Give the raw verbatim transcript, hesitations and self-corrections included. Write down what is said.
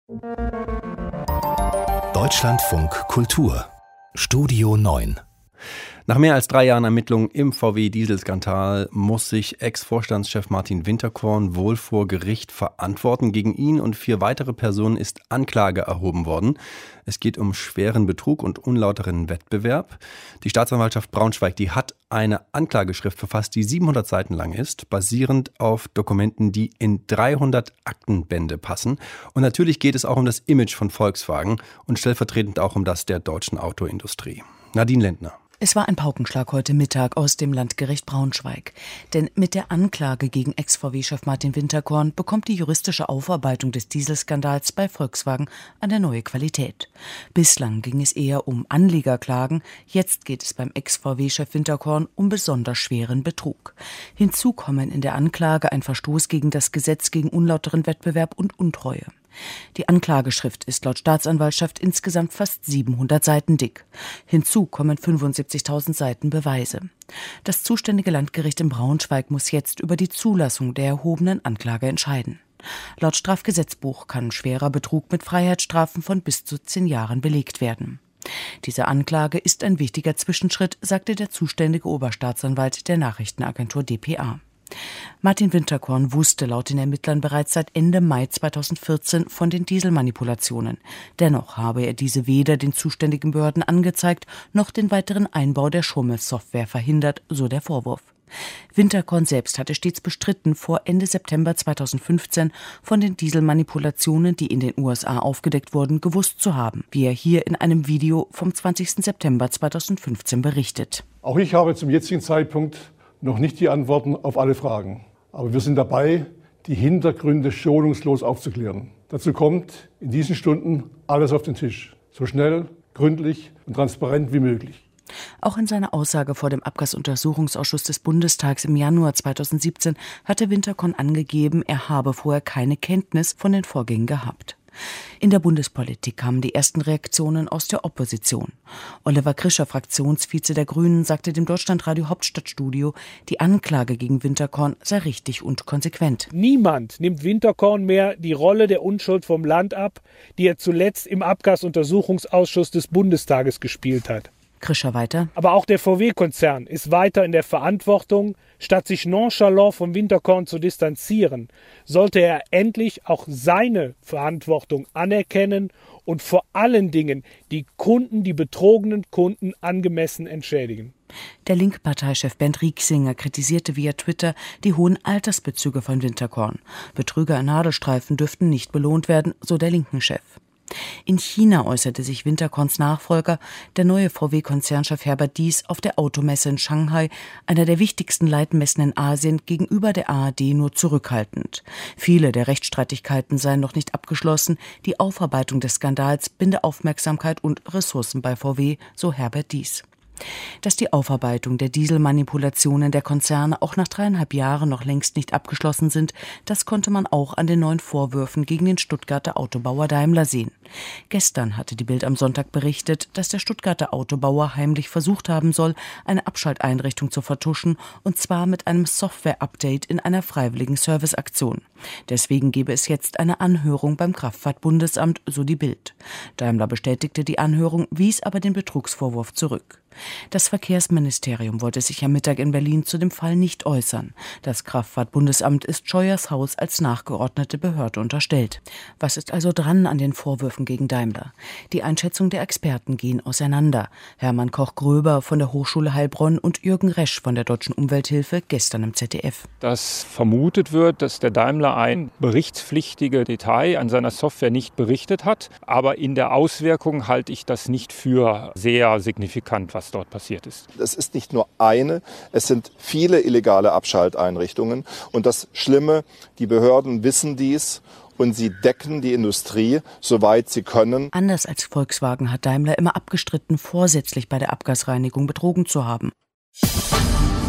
Deutschlandfunk Kultur Studio neun. Nach mehr als drei Jahren Ermittlungen im V W-Dieselskandal muss sich Ex-Vorstandschef Martin Winterkorn wohl vor Gericht verantworten. Gegen ihn und vier weitere Personen ist Anklage erhoben worden. Es geht um schweren Betrug und unlauteren Wettbewerb. Die Staatsanwaltschaft Braunschweig, die hat eine Anklageschrift verfasst, die siebenhundert Seiten lang ist, basierend auf Dokumenten, die in dreihundert Aktenbände passen. Und natürlich geht es auch um das Image von Volkswagen und stellvertretend auch um das der deutschen Autoindustrie. Nadine Lendner. Es war ein Paukenschlag heute Mittag aus dem Landgericht Braunschweig. Denn mit der Anklage gegen Ex-V W-Chef Martin Winterkorn bekommt die juristische Aufarbeitung des Dieselskandals bei Volkswagen eine neue Qualität. Bislang ging es eher um Anlegerklagen, jetzt geht es beim Ex-V W-Chef Winterkorn um besonders schweren Betrug. Hinzu kommen in der Anklage ein Verstoß gegen das Gesetz gegen unlauteren Wettbewerb und Untreue. Die Anklageschrift ist laut Staatsanwaltschaft insgesamt fast siebenhundert Seiten dick. Hinzu kommen fünfundsiebzigtausend Seiten Beweise. Das zuständige Landgericht in Braunschweig muss jetzt über die Zulassung der erhobenen Anklage entscheiden. Laut Strafgesetzbuch kann schwerer Betrug mit Freiheitsstrafen von bis zu zehn Jahren belegt werden. Diese Anklage ist ein wichtiger Zwischenschritt, sagte der zuständige Oberstaatsanwalt der Nachrichtenagentur d p a. Martin Winterkorn wusste laut den Ermittlern bereits seit Ende Mai zweitausendvierzehn von den Dieselmanipulationen. Dennoch habe er diese weder den zuständigen Behörden angezeigt, noch den weiteren Einbau der Schummelsoftware verhindert, so der Vorwurf. Winterkorn selbst hatte stets bestritten, vor Ende September zweitausendfünfzehn von den Dieselmanipulationen, die in den U S A aufgedeckt wurden, gewusst zu haben, wie er hier in einem Video vom zwanzigsten September zweitausendfünfzehn berichtet. Auch ich habe zum jetzigen Zeitpunkt noch nicht die Antworten auf alle Fragen. Aber wir sind dabei, die Hintergründe schonungslos aufzuklären. Dazu kommt in diesen Stunden alles auf den Tisch. So schnell, gründlich und transparent wie möglich. Auch in seiner Aussage vor dem Abgasuntersuchungsausschuss des Bundestags im Januar zweitausendsiebzehn hatte Winterkorn angegeben, er habe vorher keine Kenntnis von den Vorgängen gehabt. In der Bundespolitik kamen die ersten Reaktionen aus der Opposition. Oliver Krischer, Fraktionsvize der Grünen, sagte dem Deutschlandradio Hauptstadtstudio, die Anklage gegen Winterkorn sei richtig und konsequent. Niemand nimmt Winterkorn mehr die Rolle der Unschuld vom Land ab, die er zuletzt im Abgasuntersuchungsausschuss des Bundestages gespielt hat. Krischer weiter. Aber auch der V W-Konzern ist weiter in der Verantwortung. Statt sich nonchalant vom Winterkorn zu distanzieren, sollte er endlich auch seine Verantwortung anerkennen und vor allen Dingen die Kunden, die betrogenen Kunden angemessen entschädigen. Der Linke-Parteichef Bernd Rieksinger kritisierte via Twitter die hohen Altersbezüge von Winterkorn. Betrüger in Nadelstreifen dürften nicht belohnt werden, so der Linken-Chef. In China äußerte sich Winterkorns Nachfolger, der neue V W-Konzernchef Herbert Diess, auf der Automesse in Shanghai, einer der wichtigsten Leitmessen in Asien, gegenüber der A R D nur zurückhaltend. Viele der Rechtsstreitigkeiten seien noch nicht abgeschlossen. Die Aufarbeitung des Skandals binde Aufmerksamkeit und Ressourcen bei V W, so Herbert Diess. Dass die Aufarbeitung der Dieselmanipulationen der Konzerne auch nach dreieinhalb Jahren noch längst nicht abgeschlossen sind, das konnte man auch an den neuen Vorwürfen gegen den Stuttgarter Autobauer Daimler sehen. Gestern hatte die Bild am Sonntag berichtet, dass der Stuttgarter Autobauer heimlich versucht haben soll, eine Abschalteinrichtung zu vertuschen, und zwar mit einem Software-Update in einer freiwilligen Serviceaktion. Deswegen gebe es jetzt eine Anhörung beim Kraftfahrtbundesamt, so die Bild. Daimler bestätigte die Anhörung, wies aber den Betrugsvorwurf zurück. Das Verkehrsministerium wollte sich am Mittag in Berlin zu dem Fall nicht äußern. Das Kraftfahrtbundesamt ist Scheuers Haus als nachgeordnete Behörde unterstellt. Was ist also dran an den Vorwürfen gegen Daimler? Die Einschätzung der Experten gehen auseinander. Hermann Koch-Gröber von der Hochschule Heilbronn und Jürgen Resch von der Deutschen Umwelthilfe gestern im Z D F. Dass vermutet wird, dass der Daimler ein berichtspflichtige Detail an seiner Software nicht berichtet hat. Aber in der Auswirkung halte ich das nicht für sehr signifikant, was dort passiert ist. Es ist nicht nur eine, es sind viele illegale Abschalteinrichtungen. Und das Schlimme, die Behörden wissen dies und sie decken die Industrie, soweit sie können. Anders als Volkswagen hat Daimler immer abgestritten, vorsätzlich bei der Abgasreinigung betrogen zu haben.